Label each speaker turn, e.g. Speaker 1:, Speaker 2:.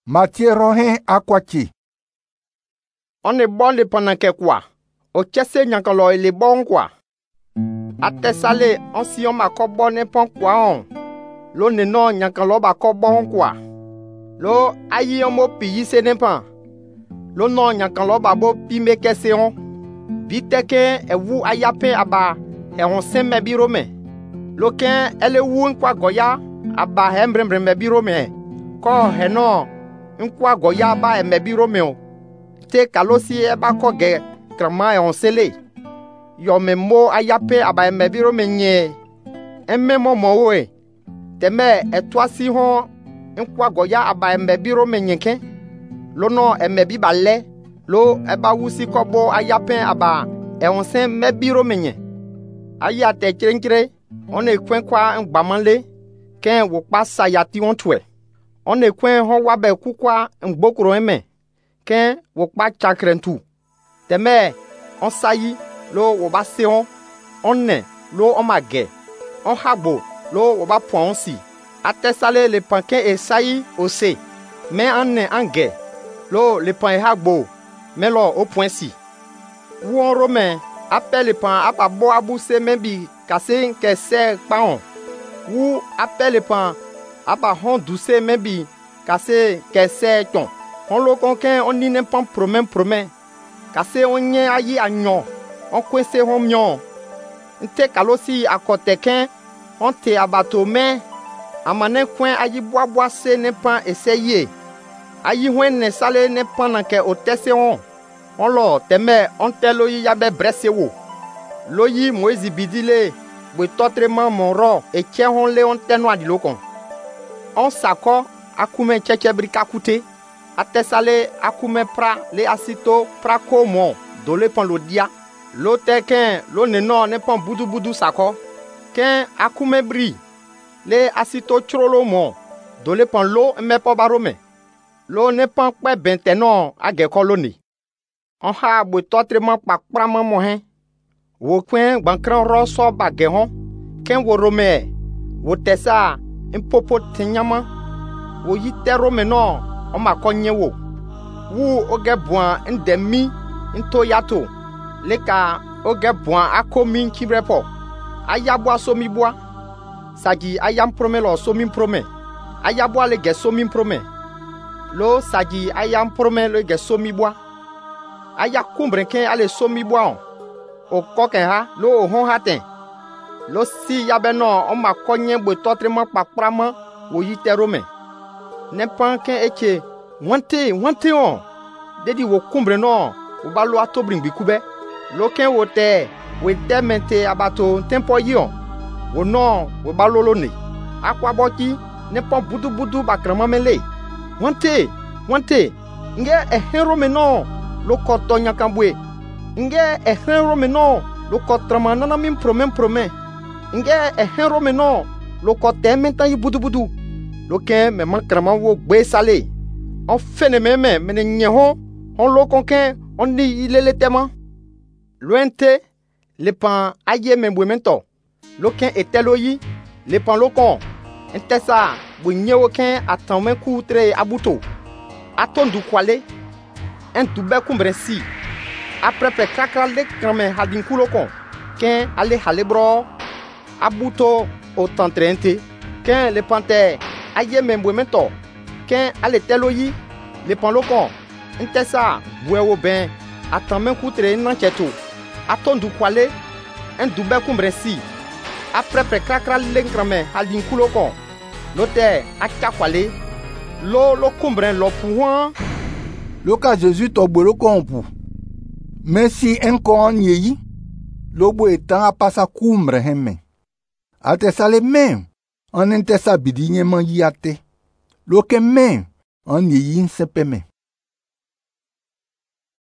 Speaker 1: Matthieu rohin akwati.
Speaker 2: On est bon de pendant que quoi? Au chesse nyankalo il est bon quoi? Atesale on si on ma ko bon ne pon quoi on. Lo ne non nyankalo ba ko bon quoi? Lo ayi on mo pi se ne pan. Lo non nyankalo ba bo pi me kese on. Biteke e wu ayape aba e on se me biro me. Lo ken ele wu kwa goya aba hembrembre me biro me. Ko he no nkwa goya ba e me biro me o. Te kalosi e ba ko ge krama e on sele. Yo me mo ayape aba e me biro me nye. Emme mo mo we. Teme e toasi ho nkwa goya aba e me biro me nyeke. Lo no e me bi bale. Lo e ba wusi kobo ayape aba e on se me biro me nye. Aya te chirenkire on e kwen kwa ngbamanle ken wo pa sayati on twe. On e kwen ho wabe kukwa ngbokro eme ken wo pa chakrentu. Teme on sayi lo wo ba se on ne lo on mage. On hagbo lo wo ba pon si. Atesale le panken e sayi ose. Mais on ne ange lo le pan e hagbo mais lo au point si. Ou on romain appelle le pan apa bo abuse membi kase nke se paon. Ou appelle le pan apa hon douce membi kase ke se ton. On lo konken on ni ne pan promen. Kase on nye ayi anyon. On kwese hon myon. Nte kalosi akoteken on te abato men. Amane kwen ayi boa se ne pan eseye. Ayi hwen ne sale ne pan nanke otese on. On lo teme on te loyi yabe brese wo. Loyi Moïse bidile bwe totreman mon ro e che hon le on te no adilo kon. On sako akume cheche brika kute. Atesale akume pra le asito pra komo do le pan lo dia. Lo te ken lo neno ne pan budu sako. Ken akume bri le asito trolo mo do le pan lo me po barome. Lo ne pan kwe benteno age koloni. On ha bwe totreman pa praman mo hen. Wo kwen bankran ro so bagge hon. Ken wo rome wo tesa impopo tenyama. Wo yite rome no on ma konye wo. Wu oge buan ndemi into yato. Leka oge buan akomi nkibrepo. Ayabwa somi bwa. Sagi ayam prome lo somi prome. Ayabwa le ge somi prome. Lo sagi ayam prome le ge somi bwa. Aya kumbrenken ale somi bwa on. O koken ha lo hon haten. Lo si yabe no on ma konye bwe totreman pa prama wo yite rome. Nepan ken eche wante on. Dedi wo kumbre no wo ba lo atobrin bikube. Lo ken wo te mente abato tempo yi on. Wo no wo ba lo ne. Akwa boki nepan budu bakrama mele. Wante nge ehero me no lo koto nyakambwe. Nge ehero me no lo kotrama nana min promen. Nge ehero me no lo kote menta yi budu. Lo ken me makrama wo gbe sale. On fene mene nyeho on lo konken on ni ilele tema. Loente le pan aye membwe mento. Lo ken eteloyi le pan lo kon. Entesa bu nyewo ken atanmen kutre abuto. Atondu kwale en dube kumbrensi. Après krakra le krame hadinkulo kon. Ken ale halebro abuto o tantrente. Ken le pante aye membwe mento. Ken ale teloyi le pan lo kon. Ntesa buewo ben atanmen kutre nancheto. Atondu kwale en dube kumbrensi. Après krakra le krame hadinkulo kon. Lote achakwale lo kumbren lo pouwan.
Speaker 1: Lo ka Jésus to bolo kon pou. Mais si en kon yeyi, lo bo etan a pasa kumbre hemme. Alte sale men, on ente sa bidinye man yi ate. Lo ke men, on yeyi sepe men.